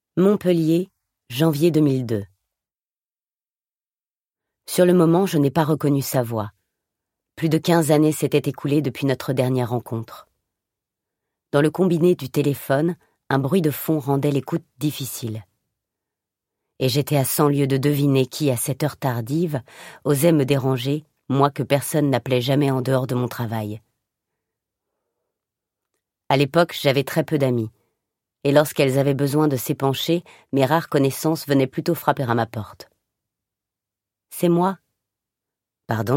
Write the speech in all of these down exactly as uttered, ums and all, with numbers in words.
Montpellier, janvier deux mille deux. Sur le moment, je n'ai pas reconnu sa voix. Plus de quinze années s'étaient écoulées depuis notre dernière rencontre. Dans le combiné du téléphone, un bruit de fond rendait l'écoute difficile. Et j'étais à cent lieues de deviner qui, à cette heure tardive, osait me déranger, moi que personne n'appelait jamais en dehors de mon travail. À l'époque, j'avais très peu d'amis. Et lorsqu'elles avaient besoin de s'épancher, mes rares connaissances venaient plutôt frapper à ma porte. « C'est moi. »« Pardon ?»«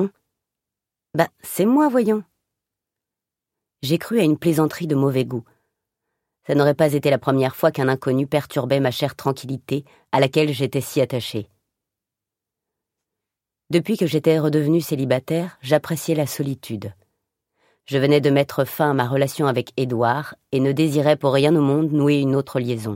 Ben, c'est moi, voyons. » J'ai cru à une plaisanterie de mauvais goût. Ça n'aurait pas été la première fois qu'un inconnu perturbait ma chère tranquillité à laquelle j'étais si attachée. Depuis que j'étais redevenue célibataire, j'appréciais la solitude. Je venais de mettre fin à ma relation avec Édouard et ne désirais pour rien au monde nouer une autre liaison.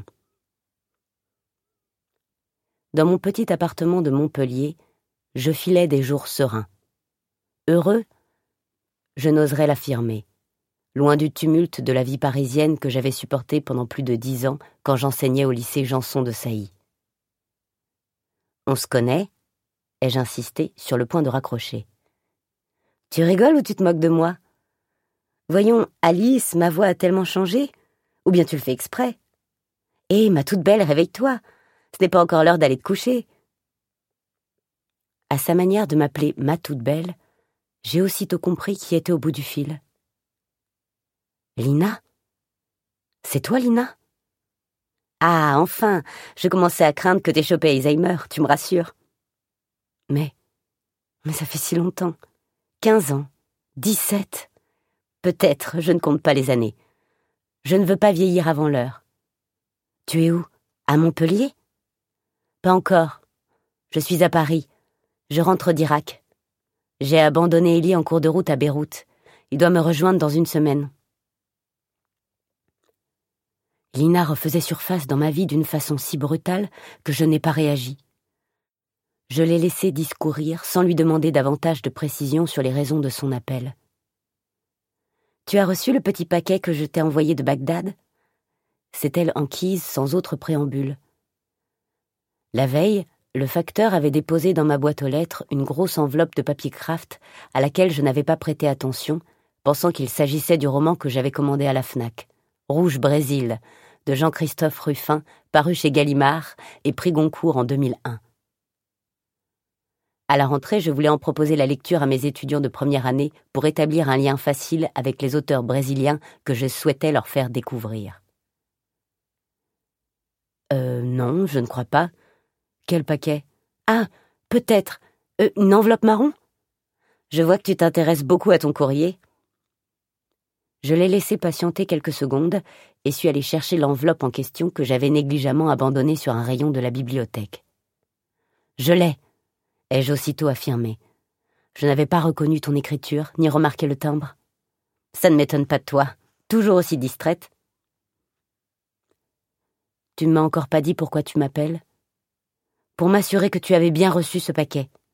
Dans mon petit appartement de Montpellier, je filais des jours sereins. Heureux, je n'oserais l'affirmer, loin du tumulte de la vie parisienne que j'avais supportée pendant plus de dix ans quand j'enseignais au lycée Janson de Sailly. « On se connaît ?» ai-je insisté, sur le point de raccrocher. « Tu rigoles ou tu te moques de moi ? Voyons, Alice, ma voix a tellement changé. Ou bien tu le fais exprès. Hé, ma toute belle, réveille-toi. Ce n'est pas encore l'heure d'aller te coucher. » À sa manière de m'appeler ma toute belle, j'ai aussitôt compris qui était au bout du fil. « Lina ? C'est toi, Lina ? Ah, enfin, je commençais à craindre que t'aies chopé Alzheimer, tu me rassures. Mais, mais ça fait si longtemps. Quinze ans, dix-sept. Peut-être, je ne compte pas les années. Je ne veux pas vieillir avant l'heure. Tu es où ? À Montpellier ? Pas encore. Je suis à Paris. Je rentre d'Irak. J'ai abandonné Élie en cours de route à Beyrouth. Il doit me rejoindre dans une semaine. Lina refaisait surface dans ma vie d'une façon si brutale que je n'ai pas réagi. Je l'ai laissé discourir sans lui demander davantage de précisions sur les raisons de son appel. « Tu as reçu le petit paquet que je t'ai envoyé de Bagdad ?» C'est-elle enquise sans autre préambule. La veille, le facteur avait déposé dans ma boîte aux lettres une grosse enveloppe de papier kraft à laquelle je n'avais pas prêté attention, pensant qu'il s'agissait du roman que j'avais commandé à la Fnac, « Rouge Brésil » de Jean-Christophe Ruffin, paru chez Gallimard et prix Goncourt en deux mille un. À la rentrée, je voulais en proposer la lecture à mes étudiants de première année pour établir un lien facile avec les auteurs brésiliens que je souhaitais leur faire découvrir. Euh, non, je ne crois pas. Quel paquet ? Ah, peut-être. Euh, une enveloppe marron ? Je vois que tu t'intéresses beaucoup à ton courrier. Je l'ai laissé patienter quelques secondes et suis allé chercher l'enveloppe en question que j'avais négligemment abandonnée sur un rayon de la bibliothèque. Je l'ai, ai-je aussitôt affirmé. Je n'avais pas reconnu ton écriture, ni remarqué le timbre. Ça ne m'étonne pas de toi, toujours aussi distraite. Tu ne m'as encore pas dit pourquoi tu m'appelles ? Pour m'assurer que tu avais bien reçu ce paquet.